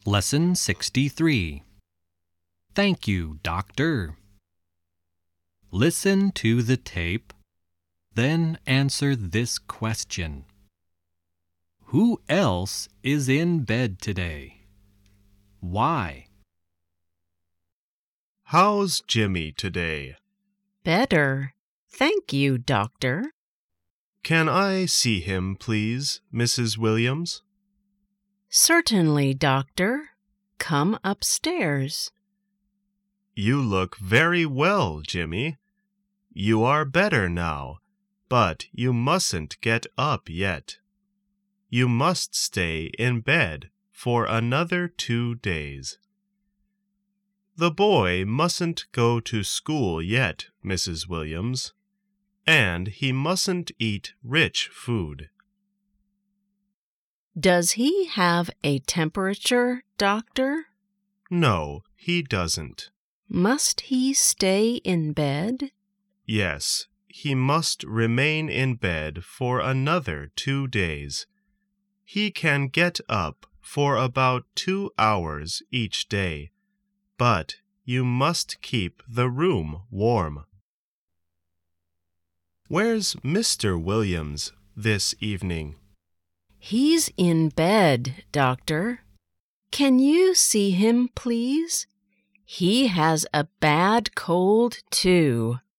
Lesson 63. Thank you, Doctor. Listen to the tape, then answer this question. Who else is in bed today? Why? How's Jimmy today? Better. Thank you, Doctor. Can I see him, please, Mrs. Williams? Certainly, Doctor. Come upstairs. You look very well, Jimmy. You are better now, but you mustn't get up yet. You must stay in bed for another 2 days. The boy mustn't go to school yet, Mrs. Williams, and he mustn't eat rich food. Does he have a temperature, Doctor? No, he doesn't. Must he stay in bed? Yes, he must remain in bed for another 2 days. He can get up for about 2 hours each day, but you must keep the room warm. Where's Mr. Williams this evening? He's in bed, Doctor. Can you see him, please? He has a bad cold, too.